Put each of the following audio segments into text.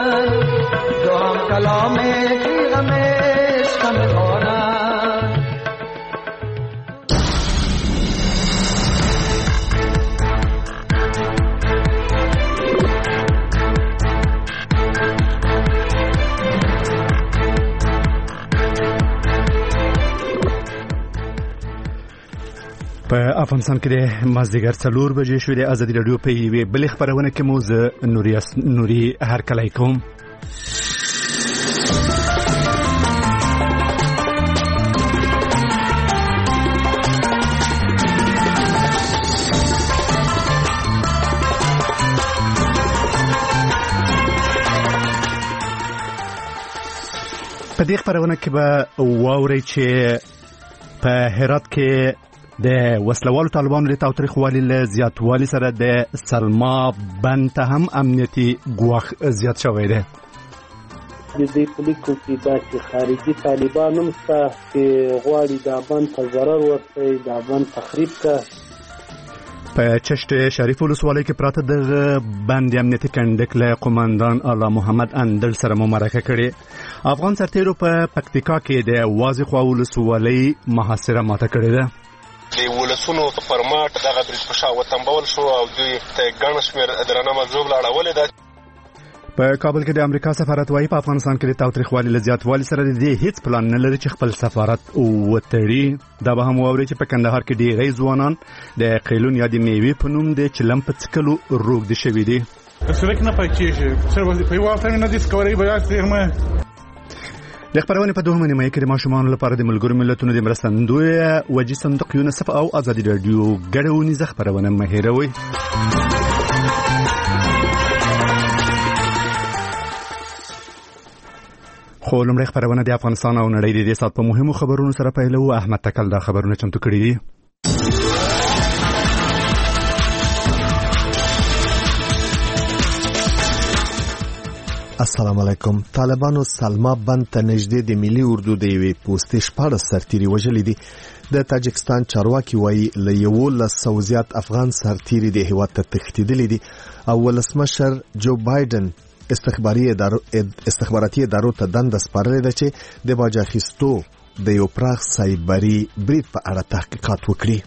دو هم کلام تیغم عشقم دارن. په افغانستان کې د مازدیګر 4 بجې شوې د ازادي راډیو په یوې بلې خپرونه کې مو زه نوري هرکلی کوم. په دې خپرونه کې به واورئ چې په هرات کې د وسلوالو طالبانو د تاوتریخوالي له زیاتوالي سره د سلما بند ته هم امنیتي ګواښ زیات شوی دی. د دې پولیسو کې داسې خارجي طالبان هم شته چې غواړي دا بند ته ضرر ورسوي، دا بند تخریب کړي. په چشت شریف ولسوالۍ کې پراته د بند امنیتي کنډک له قومندان الله محمد اندل سره مو مرکه کړې. افغان سرتیرو په پکتیکا کې د وازخوا ولسوالۍ محاصره ماته کړې ده. د ولسونو پر ماټ دغه برج په شا وتمبول شو او دوی ته ګڼ شمېر درنه مجذوب لاړولې ده. په کابل کې د امریکا سفارت وايي په افغانستان کې د تاوتریخوالي له زیاتوالي سره د دې هیڅ پلان نه لري چې خپل سفارت وتړي. دا به هم واوري چې په کندهار کې ډېری ځوانان د قیلون یا د میوې په نوم د چلم په څکلو روږدي شوي دي. د خبرونه په دوه نیمه کې د ماشومان لپاره د ملګرو ملتونو د مرستندوی وجې صندوق یونیسف او ازادي رادیو ګډونیزه خبرونه مهیروي. خو لومړی خبرونه د افغانستان او نړۍ د دې سات په مهمو خبرونو سره پیلو. احمد تکل دا خبرونه چمتو کړي دي. السلام علیکم. طالبانو سلما بند ته نږدې د ملي اردو د یوې پوستې 14 سرتیري وژلي دي. د تاجکستان چارواکي وایي له 1100 زیات افغان سرتیري د هیواد ته تښتېدلي دي او ولسمشر جو بایدن استخباراتي ادارو ته دنده سپارلې ده چې د باج اخیستو د یو پراخ سایبري برید په اړه تحقیقات وکړي.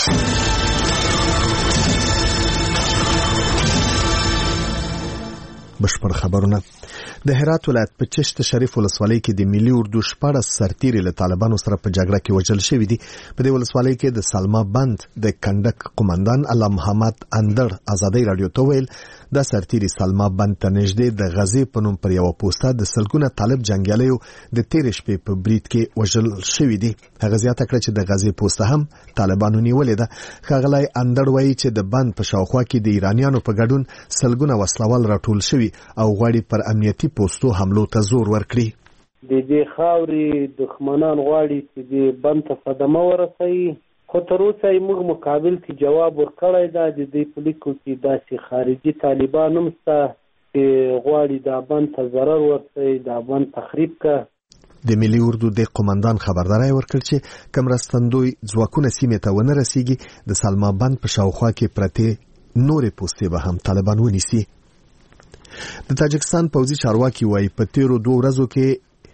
بشپړ خبرونه. د هرات ولایت په چشت شریف ولسوالۍ کې د ملي اردو 14 سرتیري له طالبانو سره په جګړه کې وژل شوي دي. په دې ولسوالۍ کې د سلما بند د کنډک قومندان الله محمد اندر ازادي رادیو ته ویل دا سرتیري سلما بند ته نږدې د غزې په نوم پر یو پوسټه د سلګونه طالب جنگیالیو د تیرې شپې په برید کې وژل شوي دي. هغه زیاته کړه چې د غزې پوسټه هم طالبانو نیولې ده. ښاغلی اندر وایي چې د بند په شاوخوا کې د ایرانیانو په ګډون سلګونه وسلوال راټول شوي او غواړي پر امنیتي پوسټو حملو ته زور ورکړي. د دې خاورې دښمنان غواړي چې د بند ته صدمه ورسوي، خو تر اوسه یې موږ مقابل کې جواب ورکړی ده. د دې پولیسو کې داسې خارجي طالبان هم شته چې غواړي دا بند ته ضرر ورسوي، دا بند تخریب کړي. د ملي اردو د قومندان خبرداری ورکړ چې کوم مرستندوی ځواکونه سیمې ته ونه رسیږي د سلما بند په شاوخوا کې پرته نورې پوستې به هم طالبان ونیسي. د تاجکستان پوځي چارواکي وایي په تیرو 2 ورځو کې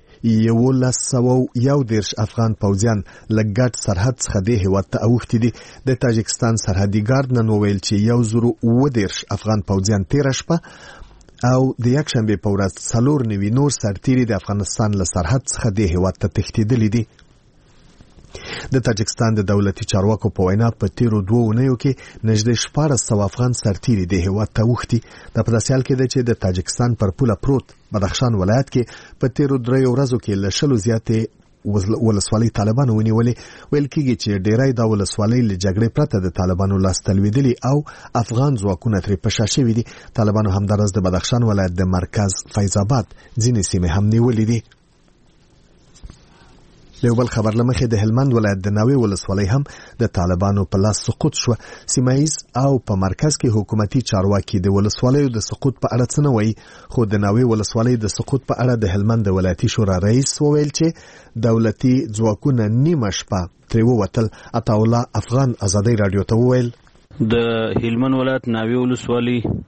1110 افغان پوځیان له ګډ سرحد څخه د هیواد ته اوښتي دي. د تاجکستان سرحدي ګارد نن وویل چې 1010 افغان پوځیان تیر شپه او د یکشنبه په ورځ 4 نور سرتیري د افغانستان له سرحد څخه د هیواد ته تښتېدلي دي. د تاجکستان د دولتي چارواکو په وینا په تیرو 2 اونیو کې نږدې 1400 افغان سرتیري د هیواد ته اوښتي. د پداسیال کې د چې د تاجکستان پر پوله پروت بدخشان ولایت کې په تیرو 3 ورځو کې له 100 زیاتې ولسوالۍ طالبانو ونیولې. ویل کېږي چې ډیری دا ولسوالۍ له جګړې پرته د طالبانو لاس تلویدلي او افغان ځواکونه ترې په شا شوي دي. طالبانو همدارس د بدخشان ولایت د مرکز فیض آباد ځینې سیمې هم نیولې دي. له بل خبر لمخې د هلمند ولایت د ناوې ولسوالۍ هم د طالبانو په لاس سقوط شو. سیمایز او په مرکز کې حکومتي چارواکي د ولسوالیو د سقوط په اړه څه نه وایي، خو د ناوې ولسوالۍ د سقوط په اړه د هلمند د ولایتي شورا رئیس وویل چې دولتي ځواکونه نیمه شپه ترې ووتل. عطاالله افغان ازادي رادیو ته وویل د هلمند ولایت ناوې ولسوالۍ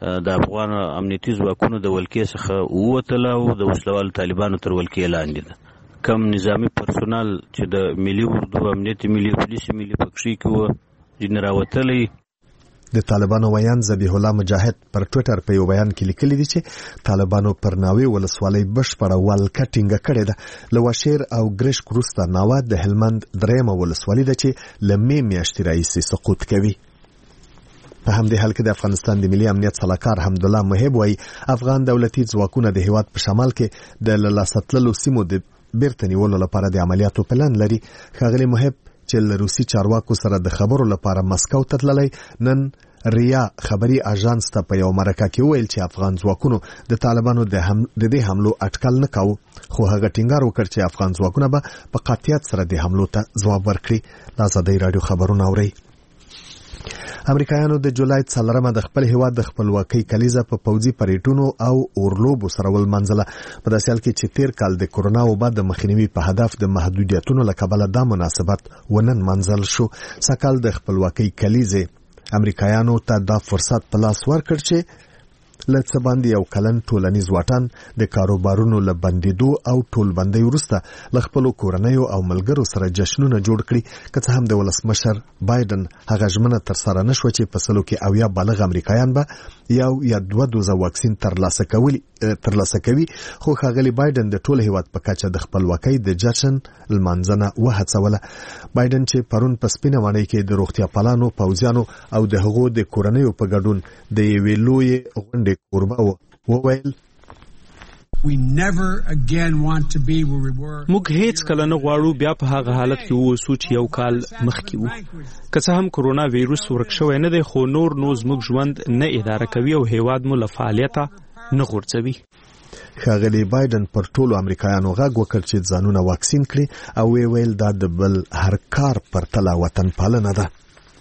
د افغان امنیتي ځواکونو د ولکې څخه ووتله او د وسلوالو طالبانو تر ولکې لاندې ده. کم نظامی پرسونال چې د ملي اردو، امنیت ملي، پولیس ملي پکښې کې وو ځینې راوتلی. د طالبانو ویان ذبیح الله مجاهد پر ټویټر په یو بیان کې لیکلي دي چې طالبانو پر ناوې ولسوالۍ بشپړه ولکه ټینګه کړې ده. له واشیر او ګرشک وروسته ناوه د هلمند درېیمه ولسوالي ده چې له مې میاشتې راهیسې سقوط کوي. په همدې حال کې د افغانستان د ملي امنیت سلاکار حمدالله محب وایي افغان دولتي ځواکونه د هیواد په شمال کې د له لاسه تللو سیمو د بیرته نیولو لپاره د عملیاتو پلان لري. ښاغلي محب چې له روسي چارواکو سره د خبرو لپاره مسکو ته تللی، نن ریا خبري اژانس ته په یو مرکه کې ویل چې افغان ځواکونو د طالبانو د دې حملو اټکل نه کاوه، خو هغه ټینګار وکړ چې افغان ځواکونه به په قاطعیت سره د حملو ته ځواب ورکړي. د ازادۍ راډیو خبرونه اورئ. امریکایانو د جولای 4 د خپل هیواد د خپلواکۍ کلیزه په پوځي پریډونو او اورلوبو سره ولمنځله. په داسې حال کې چې تیر کال د کورونا وبا د مخنیوي په هدف د محدودیتونو له کبله دا مناسبت ونن منځل شو. سکهال د خپلواکۍ کلیزه امریکایانو ته دا فرصت په لاس ورکړ چې له څه باندې یو کلن ټولنیز واټن د کاروبارونو له بندیدو او ټولبندۍ وروسته له خپلو کورنیو او ملګرو سره جشنونه جوړ کړي. که څه هم د ولسمشر بایدن هغه ژمنه ترسره نه شوه چې په سلو کې 80 بالغ امریکایان به یو یا 2 دوزه واکسین ترلاسه کوي، خو ښاغلي بایدن د ټول هیواد په کچه د خپلواکۍ د جشن لمانځنه وهڅوله. بایدن چې پرون په سپینه ماڼۍ کې د روغتیا پالانو، پوځیانو او د هغو د کورنیو په ګډون د یوې لویې غونډې کوربه وویل موږ هیڅ کله نه غواړو بیا په هغه حالت کې ووسو چې یو کال مخکې وو. که څه هم کورونا ویروس ورک شوی نه دی، خو نور نو زموږ ژوند نه اداره کوي او هیواد مو له فعالیته نه غورځوي. ښاغلي بایدن پر ټولو امریکایانو غږ وکړ چې ځانونه واکسین کړي او ویل دا د بل هر کار پرتله وطن پالنه ده.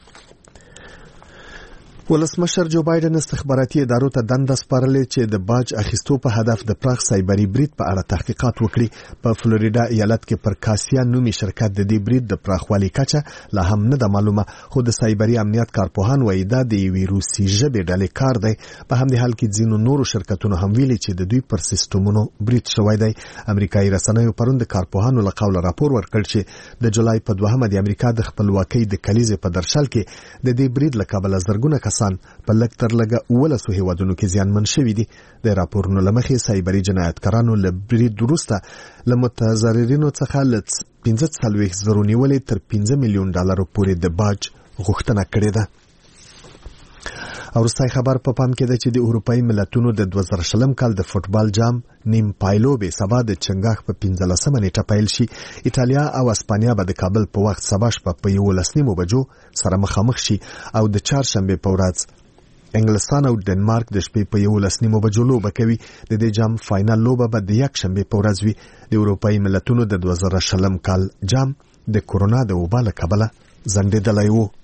ولسمشر جو بایدن استخباراتي ادارو ته دنده سپارلې چې د باج اخیستو په هدف د پراخ سایبري برید په اړه تحقیقات وکړي. په فلوریدا ایالت کې پر کاسیا نومي شرکت د دې برید د پراخوالي کچه لا هم نه ده معلومه، خو د سایبري امنیت کارپوهان وایي دا د یوې روسي ژبې ډلې کار دی. په همدې حال کې ځینو نورو شرکتونو هم ویلي چې د دوی پر سیستمونو برید شوی دی. امریکایي رسنیو پرون د کارپوهانو له قوله راپور ورکړ چې د جولای په 2 د امریکا د خپلواکۍ د کلیزې په درشل کې د دې برید له کبله زرګونه کسان په لږ تر لږه 11 هیوادونو کې زیانمن شوي دي. د راپورونو له مخې سایبري جنایتکارانو له برید وروسته له متضررینو څخه له 45,000 نیولې تر $5 میلیون پورې د باج غوښتنه کړې ده. او وروستی خبر په پام کې ده چې د اروپایي ملتونو د 2020 کال د فوټبال جام نیم پایلوبې سبا د چنګاښ په 15 نیټه پیل شي. ایټالیا او اسپانیا به د کابل په وخت سبا شپه په 11 بجو سره مخامخ شي او د چهارشنبې په ورځ انګلستان او ډنمارک د شپې په 11 بجو لوبه کوي. د دې جام فاینل لوبه به د یکشنبې په ورځ وي. د اروپایي ملتونو د 2020 کال جام د کورونا د وبا له کبله ځنډېدلی و.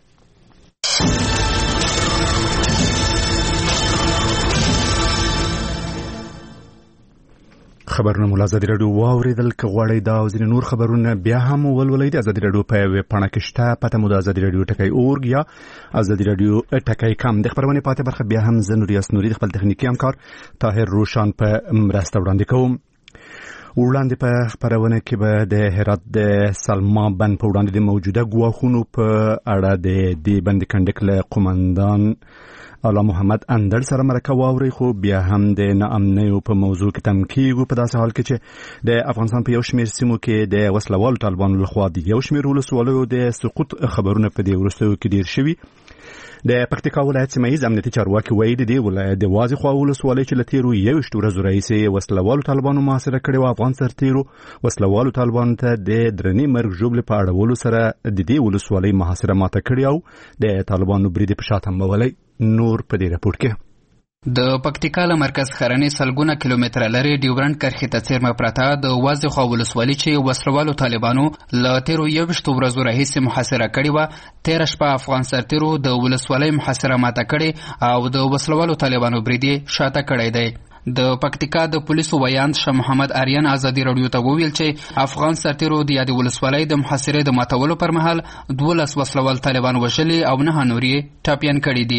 خبرونه مو ازادي راډیو واوریدل. که غواړئ دا او ځینې نور خبرونه بیا هم ولولئ، د ازادي راډیو په ویب پاڼه کې شته. پته مو د ازادي راډیو ټکی اورګ یا ازادي راډیو ټکی کم. د خبرونې پاتې برخه بیا هم زه نوریاس نوري د خپل تخنیکي همکار طاهر روشان په مرسته وړاندې کوم. وړاندې په خبرونه کې به د هرات د سلما بند په وړاندې د موجوده ګواښونو په اړه د دې بند کنډک له قومندان اعلی محمد اندر سره مرکه واوري، خو بیا هم د ناامنیو په موضوع کې تم کېږو. په داسې حال کې چې د افغانستان په یو شمېر سیمو کې د وسلوالو طالبانو لخوا د یو شمېر ولسوالیو د سقوط خبرونه په دې وروستیو کې ډېر شوي. د پکتیکا ولایت سیمه ییز امنیتي چارواکي وایي د دې ولایت د وازې خوا ولسوالۍ چې له تېرو 21 ورځو راهیسې وسلوالو طالبانو محاصره کړې وه، افغان سرتېرو وسلوالو طالبانو ته د درنې مرګ ژوبلې په اړولو سره د دې ولسوالۍ محاصره ماته کړې او د طالبانو برید په شا تمبولی. نور په دې راپور کې د پکتیکا له مرکز خرنې سلګونه کیلومتره لري ډیورنډ کرښې ته څیرمه پرته د وازې خوا ولسوالۍ چې وسلوالو طالبانو له تیرو 21 ورځو راهیسې محاصره کړې وه، تېره شپه افغان سرتېرو د ولسوالۍ محاصره ماته کړې او د وسلوالو طالبانو برید یې شاته کړی دی. د پکتیکا د پولیسو ویاند شاه محمد آریان ازادي راډیو ته وویل چې افغان سرتېرو د یادې ولسوالۍ د محاصرې د ماتولو پر مهال 12 وسلوال طالبان وژلي او 9 نور یې ټاپیان کړي دي.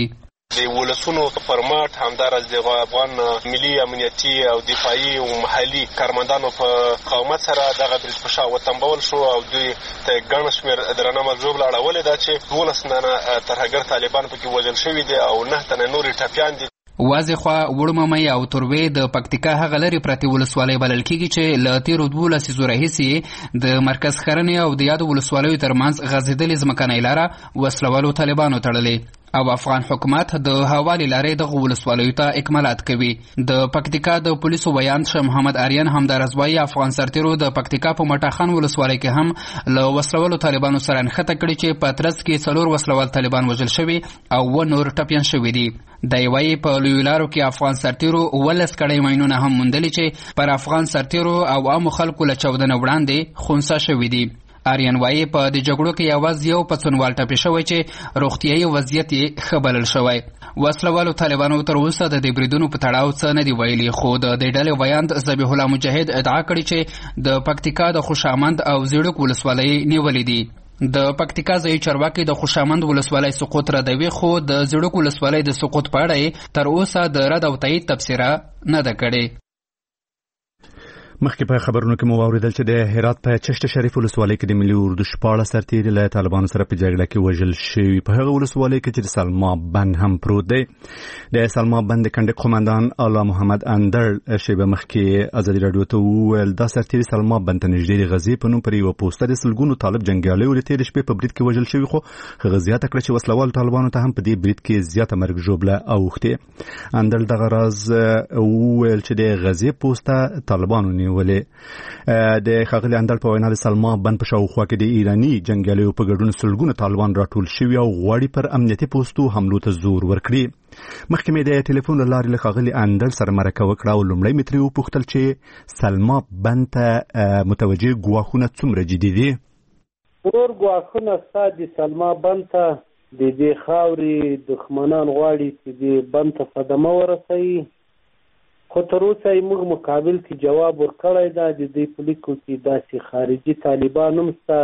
د ولسونو پرمات همدارس د افغان ملي امنیتي او دفاعي او محلي کارمندانو په قومت سره دغه برید په شا وتنبول شو او دوی ته ګڼ شمېر درنه مجذوب لاړولې ده چې 12 تنه ترهګر طالبان پکې وژل شوي دي او 9 تنه نورې ټپیان دي. واځې خوا وړممۍ او تروې د پکتیکا هغه لرې پرتې ولسوالۍ بلل کېږي چې له تېرو 12 لسیزو راهیسې د مرکز ښرنې او د یادو ولسوالیو ترمنځ غځېدلې ځمکنۍ لاره وسلوالو طالبانو تړلې او افغان حکومت د هوالي لارې دغه ولسوالیو ته اکمالات کوي. د پکتیکا د پولیسو ویان شه محمد آریان همدارس وایي افغان سرتیرو د پکتیکا په مټاخان ولسوالۍ کې هم له وسلوالو طالبانو سره نښته کړې چې په ترڅ کې 4 وسلوال طالبان وژل شوي او 9 نور ټپیان شوي دي. دی وایي په لویو لارو کې افغان سرتیرو 18 کړۍ ماینونه هم موندلي چې پر افغان سرتیرو او عامو خلکو له چاودنه وړاندې خونسا شوي دي. آریان وایي په دې جګړو کې یوازې یو پڅونوال ټپي شوی چې روغتیایي وضعیت یې ښه بلل شوی. وسلوالو طالبانو تر اوسه د دې بریدونو په تړاو څه نه دي ویلي، خو د دې ډلې ویاند ذبیح الله مجاهد ادعا کړې چې د پکتیکا د خوشامند او زیړک ولسوالۍ نیولې دي. د پکتیکا ځایي چارواکي د خوشامند ولسوالۍ سقوط ردوي، خو د زیړک ولسوالۍ د سقوط په اړه تر اوسه د رد او تایید تبصره نه ده کړې. مخکې په خبرونو کې مو واوریدل چې د هرات په چشت شریف ولسوالۍ کې د ملي اردو 14 سرتیري له طالبانو سره په جګړه کې وژل شوي. په هغه ولسوالۍ کې چې د سلما بند هم پروت دی. د سلما بند د کنډک قومندان اعلی محمد اندر شیبه مخکې ازادي راډیو ته وویل دا سرتیري سلما بند ته نږدې د غزې په نوم پر یوه پوسټه د سلګونو طالب جنګیالیو له تېرې شپې په برید کې وژل شوي، خو هغه زیاته کړه چې وسلوالو طالبانو ته هم په دې برید کې زیاته مرګ ژوبله اوښتې. اندر دغه راز وویل چې د غزې پوسټه طالبانو نیولې. د ښاغلي اندل په وینا د سلما بند په شاوخوا کې د ایراني جنګیالیو په ګډون سلګونه طالبان راټول شوي او غواړي پر امنیتي پوستو حملو ته زور ورکړي. مخکې مې د ټلیفون له لارې له ښاغلي اندل سره مرکه وکړه او لومړی مې ترې وپوښتل چې سلما بند ته متوجه ګواښونه څومره جدي دي؟ ورور ګواښونه ستا د سلما بند ته د دې خاورې دښمنان غواړي چې د بند ته صدمه ورسوي، خو تر اوسه یې موږ مقابل کې جواب ورکړی ده. د دې په لیکو کې داسې خارجي طالبان هم شته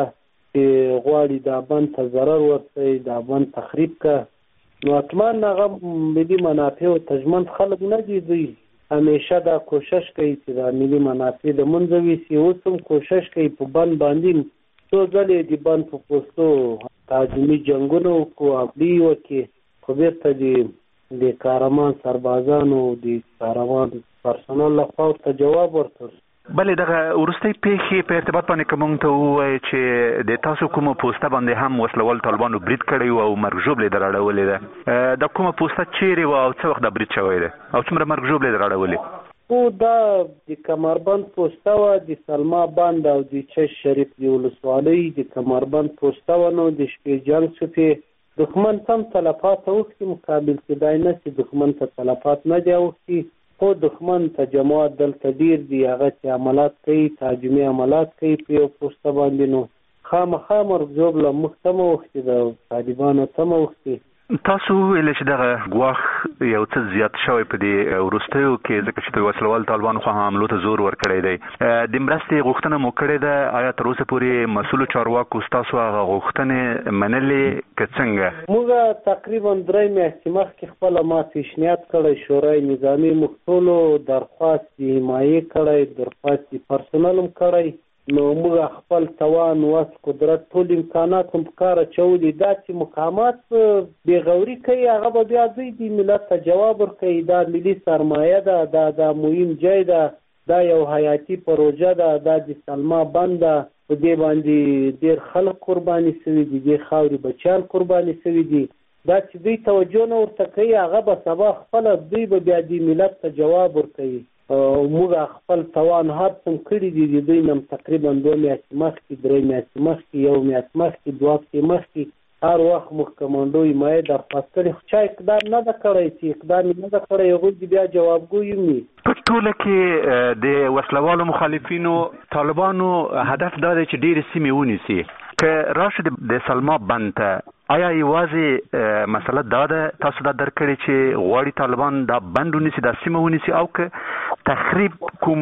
چې غواړي دا بند ته ضرر ورسوي، دا بند تخریب کړه. نو حتمان هغه ملي منافع او تجمند خلک نه دي، دوی همیشه دا کوشش کوي چې دا ملي منافع له منځه ویسي. اوس هم کوشش کوي په بند باندې څو ځلې د بند په پوستو تهاجمي جنګونه وکړو، حملې وکړي، خو بېرته د کارمان سربازانو د کارمان پرسونل لخوا ته جواب ورکړ. بلې دغه وروستۍ پیښې په ارتباط باندې که موږ ته ووایي چې د تاسو کومه پوسته باندې هم وسلوال طالبانو برید کړی و او مرګ ژوبلې در اړولې ده، دا کومه پوسته چیرې وه او څه وخت دا برید شوی دی او څومره مرګ ژوبلې در اړولې؟ خو دا د کمربند پوسته وه، د سلما بند او د چشت شریف د ولسوالۍ د کمربند پوسته وه. نو د شپې جنګ شو پې دښمن ته هم تلفات اوښتي، مقابل کېدای نه چې دښمن ته تلفات نه دی اوښتي، خو دښمن ته جماعت دلته ډېر دي، هغه چې عملات کوي، تهاجمي عملات کوي په یو پوسته باندې. نو خامخا مرګ ژوبله موږ ته هم اوښتې ده او طالبانو ته هم اوښتې. تاسو ویل چې دغه ګواښ یو څه زیات شوی په دې وروستیو کې ځکه چې د وسلوال طالبانو خوا حملو ته زور ورکړی دی. د مرستې غوښتنه مو کړې ده، آیا تر اوسه پورې مسؤلو چارواکو ستاسو هغه غوښتنې منلې که څنګه؟ موږ تقریبا 3 میاشتې مخکې خپله ما پیشنهاد کړی، شورای نظامي موږ ټولو درخواست د حمایې کړی، درخواست د پرسونل هم کړی. نو موږ خپل توان وس قدرت ټول امکانات هم په کار اچولي. دا چې مقامات بېغوري کوي هغه به بیا دوی د ملت ته جواب ورکوي. دا ملي سرمایه ده، دا مهم ځای ده، دا یو حیاتي پروژه ده، دا د سلما بند ده، په دې باندې ډېر خلک قرباني شوي دي، دې خاورې بچیان قرباني شوي دي. دا چې دوی توجه نه ورته کوي هغه به سبا خپله دوی به بیا د ملت ته جواب ورکوي. موږ خپل توان هر څوم کړي دي، د دوی نه تقریبا 2 میاشتې مخکې، 3 میاشتې مخکې، 1 میاشت مخکې، 2 هفتې مخکې هر وخت موږ کمانډو حمایې درخواست کړي، خو چا اقدام نه ده کړی. چې اقدام یې نه ده کړی هغوی دې بیا جوابګوی هم وي. په ټوله کې د وسلوالو مخالفینو طالبانو هدف دا دی چې ډېرې سیمې ونیسي. که راشه د سلما بند ته، آیا یوازې مسله دا ده تاسو دا درک کړئ چې غواړي طالبان دا بند ونیسي، دا سیمه ونیسي، او که تخریب کوم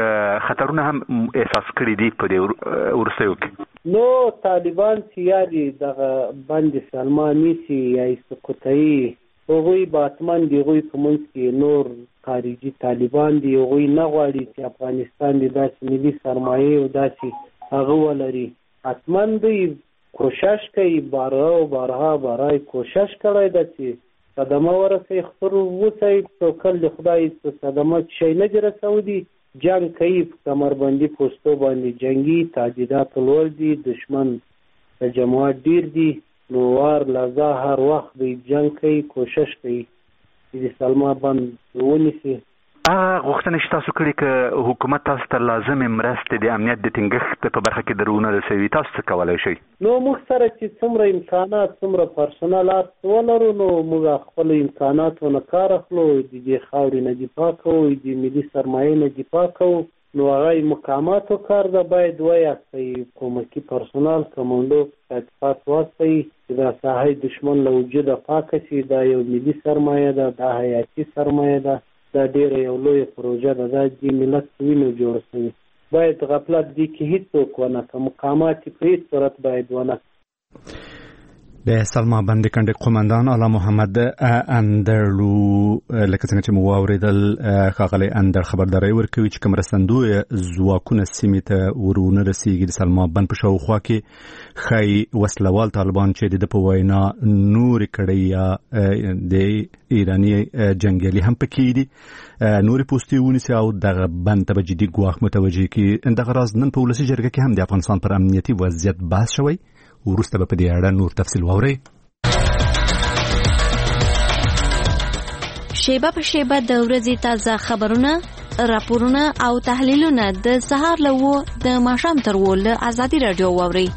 خطرونه هم احساس کړي دي په دې وروستیو کې؟ نو طالبان چې یاري دغه بند سلما نیسي یا یې سقوطوي، هغوی به حتما د هغوی په منځ کې نور خارجي طالبان دي. هغوی نه غواړي چې افغانستان د داسې ملي سرمایې او داسې هغه ولري. حتما دوی کوشش کوي، بارها کوشش کړی ده چې صدمه ورسوي. خپل وسایي توکل د خدای څخه صدمه شی نه دي رسولي. جنگ کوي، په کمربندي پوستو باندې جنگي تهدیدات لوړ دي، دشمن د جماعت ډیر دي، نو وار لزا هر وخت دوی جنگ کوي، کوشش کوي چې د سلما بند ونیسي. غوښتنه چې تاسو کړې که حکومت تاسو ته لازمې مرستې د امنیت د ټینګښت په برخه کې درونه رسوي، تاسو څه کولی شئ؟ نو موږ سره چې څومره امکانات، څومره پرسونل ولرو، نو موږ خپل امکاناتو نه کار اخلو، د دې خاورې نه دفاع کوو، د ملي سرمایې نه دفاع کوو. نو هغه مقاماتو کار ده، باید ویاستئ کومکي پرسونل، کمانډو تحقیقات واستئ چې دا ساحه دشمن له وجوده پاکه شي. دا یو ملي سرمایه ده، دا حیاتي سرمایه ده، دا ډیره یو لویه پروژه ده، دا د ملت وینو جوړ شوي. باید غفلت دې کې هیڅوک ونه کړي، مقامات په هیڅ صورت باید ونه کړي. د سلما بند کنډک قومندان اعلی محمد اندرلو لکه څنګه چې مو واوریدل، ښاغلی اندر خبرداری ورکوي چې کوم رسندوی ځواکونه سیمې ته ورونه رسیږي د سلما بند په شاوخوا کې ښایي وسلوال طالبان چې د په وینا نورې کړۍ یا د ایراني جنګیالي هم پکې دي نورې پوستې ونیسي او دغه بند ته به جدي ګواښ متوجه کړي. دغه راز نن په ولسي جرګه کې هم د افغانستان پر امنیتي وضعیت بحث شوی. وروسته به په دې اړه نور تفصیل واورئ. شیبه په شیبه د ورځې تازه خبرونه، راپورونه او تحلیلونه د سهار له 9 د ماښام تر 10 له ازادي راډیو واورئ.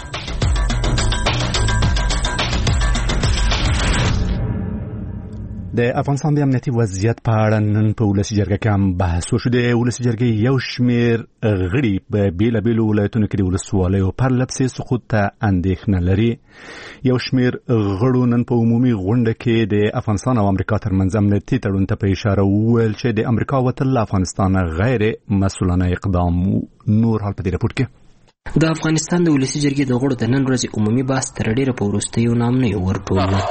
د افغانستان د امنیتي وضعیت په اړه نن په ولسي جرګه کې هم بحث وشو. د ولسي جرګې یو شمېر غړي په بیلابیلو ولایتونو کې د ولسوالیو پرله پسې سقوط ته اندېښنه لري. یو شمېر غړو نن په عمومي غونډه کې د افغانستان او امریکا ترمنځ امنیتي تړون ته په اشاره وویل چې د امریکا وتل له افغانستان غیر مسؤلانه اقدام. نور حال په دې راپور کې د افغانستان د ولسي جرګې د غړو د نن ورځې عمومي بحث تر ډېره په وروستیو نامنیو ورټول.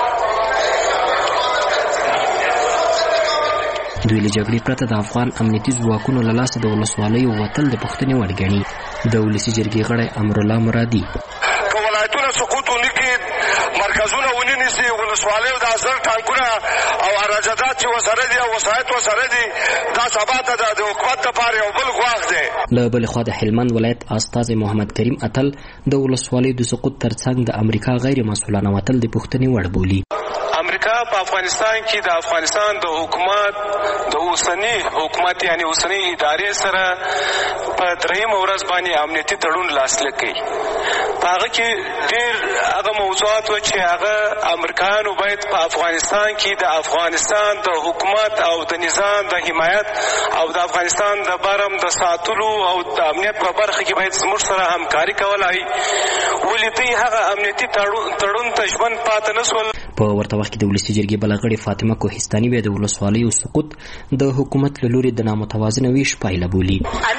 دوی له جګړې پرته د افغان امنیتي ځواکونو له لاسه د ولسوالیو وتل د پوښتنې وړ ګڼي. د ولسي جرګې غړی امرالله مرادي که ولایتونه سقوط ونکړي، مرکزونه ونیسي، ولسوالیو د ازر ټانکونه او اراجدات چې وسره دي او وسایط وسره دي، دا سبا ته د حکومت لپاره یو بل ګواښ دی. له بلې خوا د هلمند ولایت استازی محمد کریم اتل د ولسوالیو د سقوط ترڅنګ د امریکا غیر مسؤلانه وتل د پوښتنې وړ بولي. امریکا په افغانستان کې د افغانستان د حکومت د اوسنی حکومت یعنی اوسنی ادارې سره په دریم ورځ باندې امنیتي تړون لاسلیک کړي. په هغه کې ډېر هغه موضوعات و چې هغه امریکایانو باید په افغانستان کې د افغانستان د حکومت او د نظام د حمایت او د افغانستان د برم د ساتلو او د امنیت په برخه کې باید زموږ سره همکاري کولای. ولې دوی هغه امنیتي تړون ته ژمن پاتې نه شول. په ورته وخت کې د ولسي جرګې بله غړې فاطمه کوهستاني بیا د ولسوالیو سقوط د حکومت له لوري د نامتوازنه ویش پایله بولي.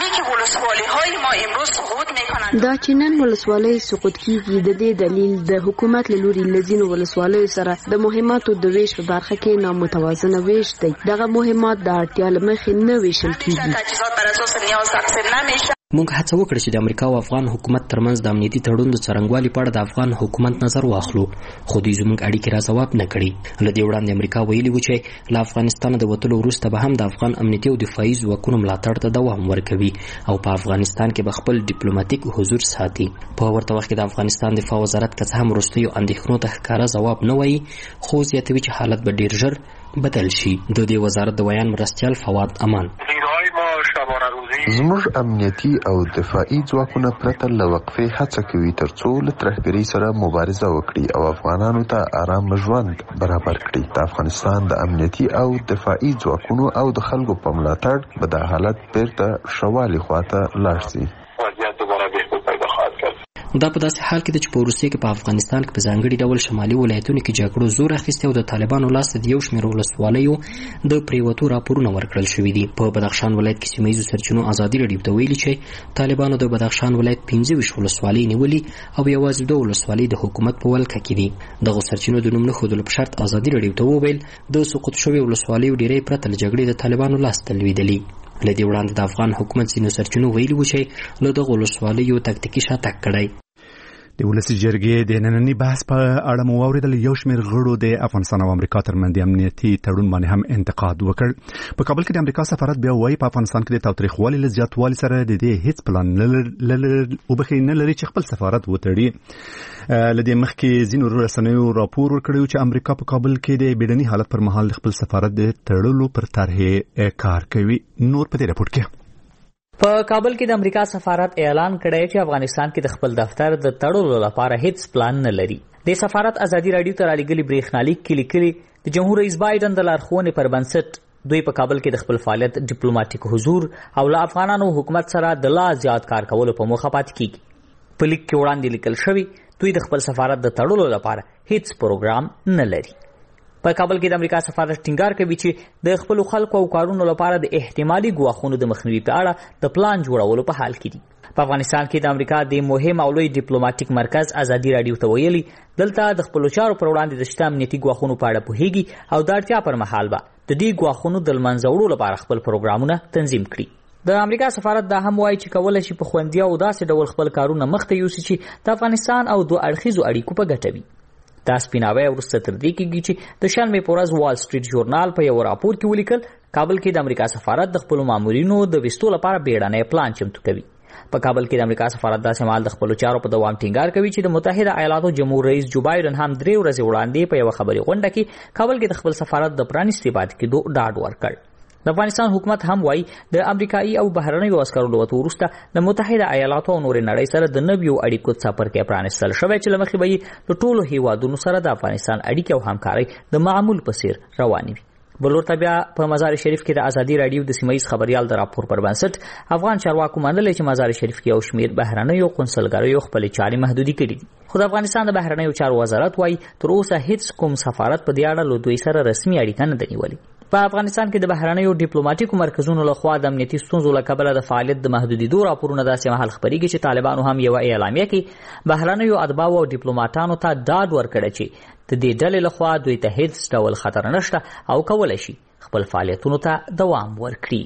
دا چې نن ولسوالۍ سقوط کیږي د دې دلیل د حکومت له لوري له ځینو ولسوالیو سره د مهماتو د ویش په برخه کې نامتوازنه ویش دی. دغه مهمات د اړتیا له مخې نه ویشل کیږي. موږ هڅه وکړه چې د امریکا او افغان حکومت ترمنځ د امنیتي تړون د څرنګوالي په اړه د افغان حکومت نظر واخلو، خو دوی زموږ اړیکې را ځواب نه کړي. له دې وړاندې امریکا ویلي و چې له افغانستانه د وتلو وروسته به هم د افغان امنیتي او دفاعي ځواکونو ملاتړ ته دوام ورکوي او په افغانستان کې به خپل ډیپلوماټیک حضور ساتي. په ورته وخت کې د افغانستان دفاع وزارت که څه هم وروستیو اندېښنو ته ښکاره ځواب نه وایي، خو زیاتوي چې حالت به ډېر ژر بدل شي. د دې وزارت د بیان مرستیال فواد امان زموږ امنیتي او دفاعي ځواکونه پرته له وقفې هڅه کوي ترڅو له ترهګرۍ سره مبارزه وکړي او افغانانو ته آرام ژوند برابر کړي. د افغانستان د امنیتي او دفاعي ځواکونو او د خلکو په ملاتړ به دا حالت بیرته ښه والي خواته لاړ شي. دا په داسې حال کې ده چې په وروستیو کې په افغانستان کې په ځانګړي ډول شمالي ولایتونو کې جګړو زور اخیستی او د طالبانو لاسته د یو شمېر ولسوالیو د پریوتو راپورونه ورکړل شوي دي. په بدخشان ولایت کې سیمه ییزو سرچینو ازادي راډیو ته ویلي چې طالبانو د بدخشان ولایت 25 ولسوالۍ نیولي او یوازې 2 ولسوالۍ د حکومت په ولکه کې دي. دغو سرچینو د نوم نه ښودلو په شرط ازادي راډیو ته وویل د سقوط شویو ولسوالیو ډیری پرته له جګړې د طالبانو لاسته لوېدلي. له دې وړاندې د افغان حکومت ځینو سرچینو ویلي وو چې له دغو ولسوالیو تکتیکي شاتګ کړی. د ولسي جرګې د ننني بحث په اړه مو واورېدل. یو شمېر غړو د افغانستان او امریکا ترمنځ د امنیتي تړون باندې هم انتقاد وکړ. په کابل کې د امریکا سفارت بیا وایي په افغانستان کې د تاوتریخوالي له زیاتوالي سره د دې هیڅ پلان نه لري چې خپل سفارت وتړي. له دې مخکې ځینو رسنیو راپور ورکړی چې امریکا په کابل کې د بیړني حالت پر مهال خپل سفارت د تړلو پر طرحې کار کوي. نور په دې راپور کې په کابل کې د امریکا سفارت اعلان کړی چې افغانستان کې د خپل دفتر د تړلو لپاره هیڅ پلان نه لري. د سفارت ازادي راډیو ته رالیږلي بریښنالیک کې لیکلي د جمهور رئیس بایدن د لارښوونې پر بنسټ دوی په کابل کې د خپل فعالیت ډیپلوماټیک حضور او له افغانانو حکومت سره د لا زیات کار کولو په موخه پاتې کیږي. په لیک کې وړاندې لیکل شوی دوی د خپل سفارت د تړلو لپاره هیڅ پروګرام نه لري. په کابل کې د امریکا سفارت ټینګار کوي چې د خپل خلکو او کارونو لپاره د احتمالي ګواښونو د مخنیوي په اړه د پلان جوړولو په حال کې دي. په افغانستان کې د امریکا د مهم او لوی ډیپلوماټیک مرکز ازادي راډیو ته ویلي دلته د خپل چارو پر وړاندې د شته امنیتي ګواښونو په اړه پوهیږي او د اړتیا پر مهال به د دې ګواښونو د لمنځه وړلو لپاره خپل پروګرامونه تنظیم کړي. د امریکا سفارت دا هم وایي چې کولای شي په خوندي او داسې ډول خپل کارونه مخته یوسي چې د افغانستان او دوه اړخیزو اړیکو په ګټه وي. دا سپیناوی وروسته تر دې کېږي چې د شنبې په ورځ وال سټریټ ژورنال په یو راپور کې ولیکل کابل کې د امریکا سفارت د خپلو مامورینو د ویستو لپاره بیړنی پلان چمتو کوي. په کابل کې د امریکا سفارت داسې مهال د خپلو چارو په دوام ټینګار کوي چې د متحده ایالاتو جمهور رئیس جو بایدن هم 3 ورځې وړاندې په یو خبري غونډه کې کابل کې د خپل سفارت د پرانیستي پاتې کېدو ډاډ ورکړ. د افغانستان حکومت هم وایي د امریکایي او بهرنیو عسکرو له وتو وروسته د متحده ایالاتو او نورې نړۍ سره د نویو اړیکو څپرکی پرانیستل شوی چې له مخې به یې د ټولو هیوادونو سره د افغانستان اړیکې او همکارۍ د معمول په څیر روانې وي. بلور ته بیا په مزار شریف کې د ازادي راډیو د سیمه ییز خبريال د راپور پر بنسټ افغان چارواکو منلي چې مزار شریف کې یو شمېر بهرنیو قونسلګریو خپل چارې محدودي کړې دي. خو د افغانستان د بهرنیو چارو وزارت وایي تر اوسه هیڅ کوم سفارت په دې اړه له دوی سره رسمي اړیکه نه ده نیولې. په افغانستان کې د بهرنیو ډیپلوماټیکو مرکزونو لخوا د امنیتي ستونزو له کبله د فعالیت د محدودیدو راپورونه داسې مهال خپرېږي چې طالبانو هم یوه اعلامیه کې بهرنیو اتباعو او ډیپلوماټانو ته ډاډ ورکړی چې د دې ډلې لخوا دوی ته هیڅ ډول خطر نشته او کولی شي خپل فعالیتونو ته دوام ورکړي.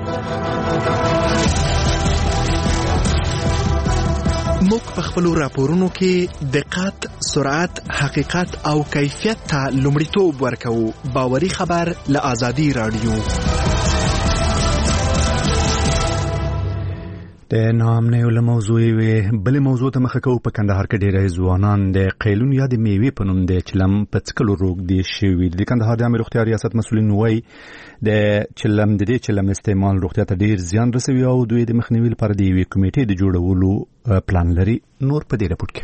موږ په خپلو راپورونو کې دقت، سرعت، حقیقت او کیفیت ته لومړیتوب ورکوو. باوري خبر له ازادي راډیو. د نامنیو له موضوع بلې موضوع ته مخه کوو. په کندهار کې ډېری ځوانان د قیلون یا د میوې په نوم د چلم په څکلو روږدي شوي. د کندهار د عامې روغتیا ریاست مسؤلین وایي د دې چلم استعمال روغتیا ته ډېر زیان رسوي او دوی د مخنیوي لپاره د یوې کمیټې د جوړولو پلان لري. نور په دې راپور کې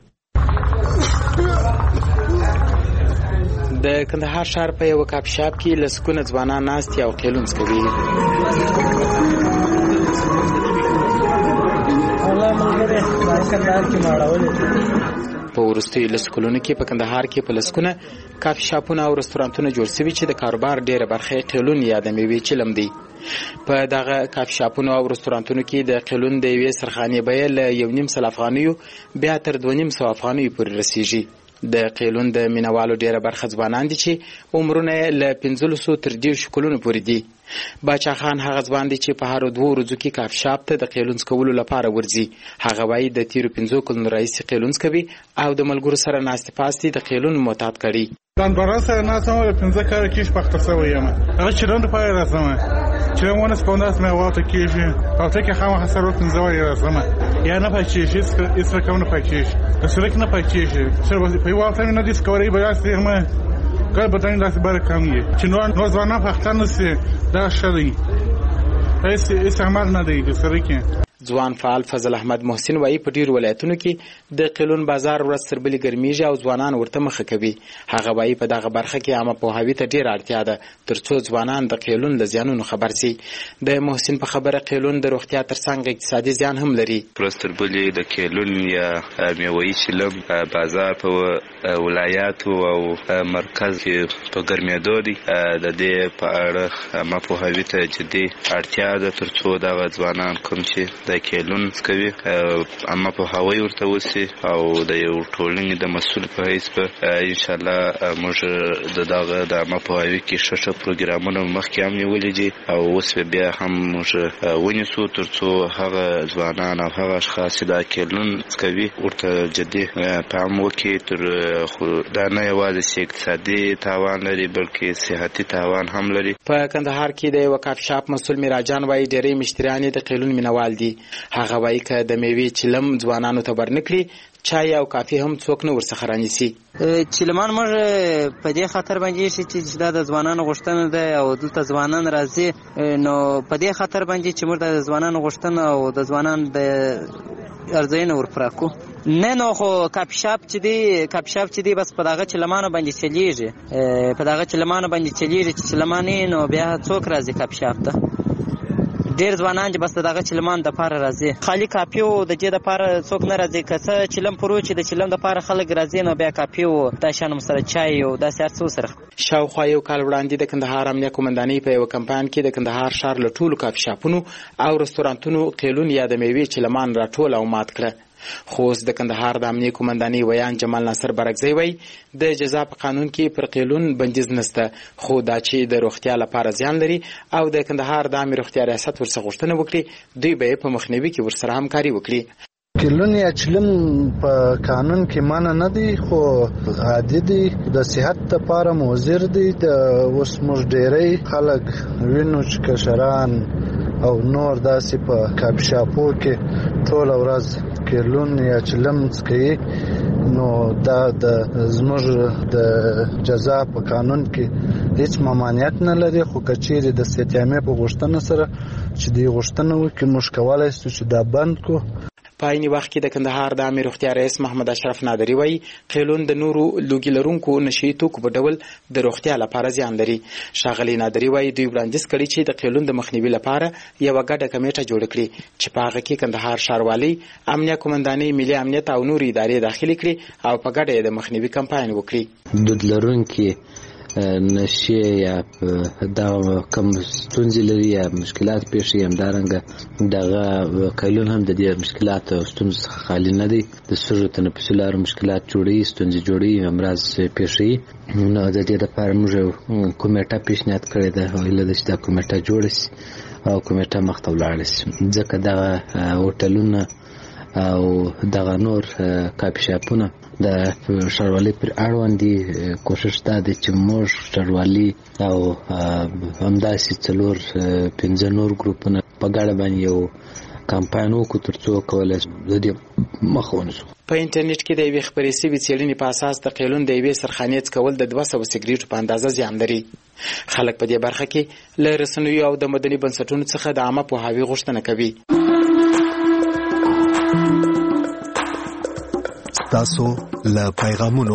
د کندهار ښار په یو کاپ شاپ کې لسګونه ځوانان ناست او قیلون څکوي. په وروستیو لسو کلونو کې په کندهار کې په لسګونه کافي شاپونه او رستورانتونه جوړ شوي چې د کاروبار ډېره برخه یې قیلون یا د میوې چلم دی. په دغه کافي شاپونو او رستورانتونو کې د قیلون د یوې سرخانې بیه له 1.5 افغانیو بیا تر 2.5 افغانیو پورې رسیږي. د قیلون د مینوالو ډیره برخه ځوانان دي چې عمرونه له 15 تر 10 کلونو پورې دي. باچا خان هغه ځوان دی چې په هر 2 ورځو کې کاف شاپ ته د قیلون څکولو لپاره ورځي. هغه وایي د تیرو 15 کلونو راهیسې قیلون څکوي او د ملګرو سره ناستې پاستې د قیلون معتاد کړي. دان برا سره ناسم ول 15 کال کېش پخته سوی یم. هغه چې رند پای راځم. چې مونږ سپوناس مې واته کېږي. او ته کې خامخا سره 15 وای راځم. یا نه پچېږي اس رقم نه پچېږي. سره نه پچېږي. سره په واته نه ډیسکوري بیا ستېمه کله بدن لاس بار کم یې چې نو ځوانان پختانه سي دا شری هیڅ استعمال نه دی سره کې. ځوان فعال فضل احمد محسن وایي په ډیرو ولایتونو کې د قیلون بازار ورځ تر بلې ګرمیږي او ځوانان ورته مخه کوي. هغه وایي په دغه برخه کې عامه پوهاوي ته ډیره اړتیا ده ترڅو ځوانان د قیلون له زیانونو خبر شي. د محسن په خبره قیلون د روغتیا ترڅنګ اقتصادي زیان هم لري. ورځ تر بلې د قیلون یا میوه‌یي چلم بازار په ولایاتو او مرکز کې په ګرمېدو دی. د دې په اړه عامه پوهاوي ته جدي اړتیا ده ترڅو دغه ځوانان کوم چې د قیلون کوي عامه پوهاوی ورته وسي او د یو ټولنې د مسؤل په حیث به انشاءالله موږ دغه د عامه پوهاوي کې ښه پروګرامونه مخکې هم نیولي دي او اوس بیا هم موږ ونیسو ترڅو هغه ځوانان او هغه اشخاص چې د قیلون کوي ورته جدي پام وکړي. تر دا نه یوازې اقتصادي تاوان لري بلکې صحتي تاوان هم لري. په کندهار کې د یو کافي شاپ مسؤل میراجان وایي ډېری مشتریان د قیلون مینوال دي. هغه وایي که د میوې چلم ځوانانو ته ورنکړي چای او کافي هم څوک نه ورڅخه رانیسي. چلمان موږ په دې خاطر باندې چې دا د ځوانانو غوښتنه ده او دلته ځوانان راځي نو په دې خاطر باندې چې موږ د ځوانانو غوښتنه او د ځوانان د ارزښتونه ورپراکو. نه نو خو کافي شاپ چې دی بس په دغه چلمانو باندې چلیږي په دغه چلمانو باندې چلیږي چې چلمانې نو بیا څوک راځي کافي شاپ ته. ډېر ځوانان چې بس دغه چلمان د پاره راځي خالي کافي او د دې د پاره څوک نه راځي. که څه چلم پرو چې د چلم د پاره خلک راځي نو بیا کافي او دا شان سره چای او دا سر څو سره. شاوخوا یو کال وړاندې د کندهار امنیه قومندانۍ په یو کمپاین کې د کندهار ښار له ټولو کافي شاپونو او رستورانتونو قیلون یا د میوې چلمان راټول او مات کړه. خو اوس د کندهار د امنیه قومندانۍ ویان جمال ناصر برګزی وایي د جزا په قانون کې پر قیلون بندیز نشته خو دا چې د روغتیا لپاره زیان لري او د کندهار د عامه روغتیا ریاست ورڅخه غوښتنه وکړي دوی به په مخنیوي کې ورسره همکاري وکړي. قیلون یا چلم په قانون کې مانع نه دی خو عادي دی د صحت لپاره مضر دی. د اوس موږ ډېری خلک وینو چې کشران او نور داسې په کافي شاپو کې ټول ورځ قیلون یا چلم څکوي نو دا د زموږ د جزا په قانون کې هیڅ ممانعت نه لري. خو که چیرې د استعماري په غوښتنه سره چې د غوښتنه وکړي موږ کولی شو چې دا بند کړو. په عیني وخت کې د کندهار د عامه روغتیا رئیس محمد اشرف نادری وایي قیلون د نورو لوګي لرونکو نشي توکو په ډول د روغتیا لپاره زیان لري. ښاغلي نادری وایي دوی وړاندیز کړی چې د قیلون د مخنیوي لپاره یوه ګډه کمیټه جوړه کړي چې په هغه کې کندهار ښاروالۍ امنیه قومندانۍ ملي امنیت او نور ادارې داخلي کړي او په ګډه د مخنیوي کمپاین وکړي. دود لرونکي نشي یا دا کم ستونزې لري یا مشکلات پیښ یې همدارنګه دغه قیلون هم د دې مشکلات او ستونزو څخه خالي نه دی. د سږو تنفسي لارو مشکلات جوړوي ستونزې جوړوي امراض پیښوي. نو د دې لپاره موږ کمیټه پیشنهاد کړې ده او هیله ده چې دا کمیټه جوړه شي او کمیټه مخ ته ولاړه شي ځکه دغه هوټلونه او دغه نور کافي شاپونه د ښاروالۍ پر اړوند دي. کوشش دا دی چې موږ ښاروالي او همداسې 4-5 نور ګروپونه په ګډه باندې یو کمپاین وکړو ترڅو کولی شو د دې مخه ونیسو. په انټرنیټ کې د یوې خپرې سوي څېړنې په اساس د قیلون د یوې سرخانې څکول د 200 سګریټو په اندازه زیان لري. خلک په دې برخه کې له رسنیو او د مدني بنسټونو څخه د عامه پوهاوي غوښتنه کوي. تاسو له پیغامونو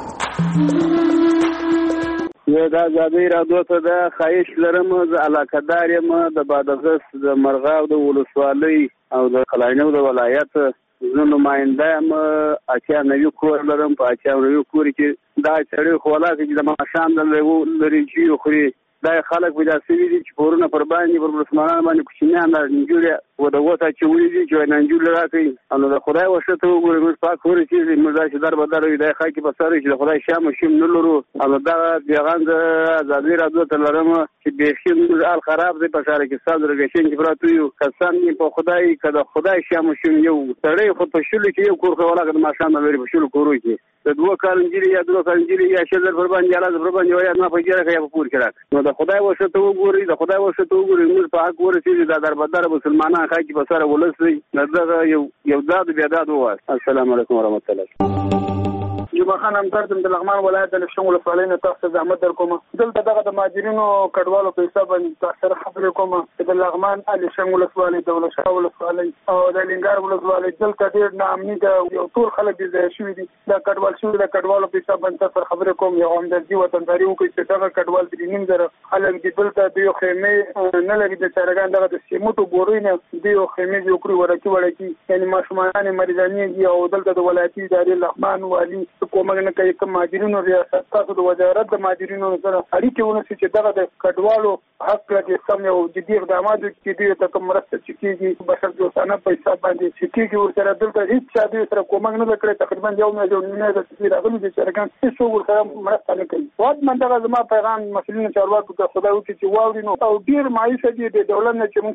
زه د ازادۍ راډیو ته د خواهش لرم زه علاقه‌دار یم د بادغیس د مرغاب د ولسوالۍ او د قلاینو د ولایت زه نماینده یم. اتیا نوي کور لرم په اتیا نوي کور کې دا سړی خو ولاکه چې د ماښام د لري خوري دا خلک پیدا شوي دي چې پورونه پر باندې پر مسلمانانو باندې کوچنیان نجونې ودغوته اچولي دي چې نجونې راکوي نو د خدای وښه ته وګورئ موږ پاک ورسېږي موږ داسې در بدر وي دا خاکې په سر چې د خدای شام و شیم نه لرو او دغه پیغام د ازادۍ راډیو ته لرم چې بیخي موږ حال خراب دی په ښار کې ستا درګشین چې پراته یو قسم دې په خدای که د خدای شام و شیم یو سړی خو په شلو کې یو کور خو ولاکه د ماښام نه لري په شلو کورو کې د 2 کال نجلۍ یا 2 کال نجلۍ یا شل پر باندې اعلی پر باندې وایي نه په ګیره یا په پور کې راک نو د خدای وښه ته وګورئ د خدای وښه ته وګورئ موږ په حق ورسېږي دا در بدر مسلمانان خاکې په سره ولس دی دغه یو داد بیا داد ووایي. السلام علیکم ورحمت الله. جمعه خان همدرد د لغمان ولایت د لشن ولسوالۍ نه تاسو ته زحمت درکوم. دلته دغه د مهاجرینو کډوالو په حساب باندې تاسو خبرې کوم چې د لغمان لشن ولسوالۍ د ولشا ولسوالۍ او د لنګار ولسوالۍ دلته ډېر ناامني ده، یو ټول خلک دې ځای شوي دي. دا کډوال شوي د کډوالو په حساب باندې تاسو خبرې کوم، یو همدردي وطنداري وکړي چې دغه کډوال 3.5 خلک دي دلته د یو خیمې نه لري، د چارګان دغه د سیمټو بورې نه د یو خیمې جوړ کړي وړکي یعنی ماشومان مریضانې او دلته د ولایتي ادارې لغمان والي کومک نه کوي. کوم مهاجرینو ریاست تاسو د وزارت د مهاجرینو سره اړیکې ونیسئ چې دغه د کډوالو حق لري سم یو جدي اقدامات وکړي، دوی ته کوم مرسته چې کېږي بشر دوستانه په حساب باندې چې کېږي ورسره دلته هېڅ چا دوی سره کومک نه کړی. تقریبا 1 میلیون د راغلي دي چارګان هېڅ ورسره مرسته نه کوي. واکمن دغه زما پیغام مسؤلینو چارواکو ته خدای وکړي چې واوري نو او ډېر مایوسه دي د دولت نه چې موږ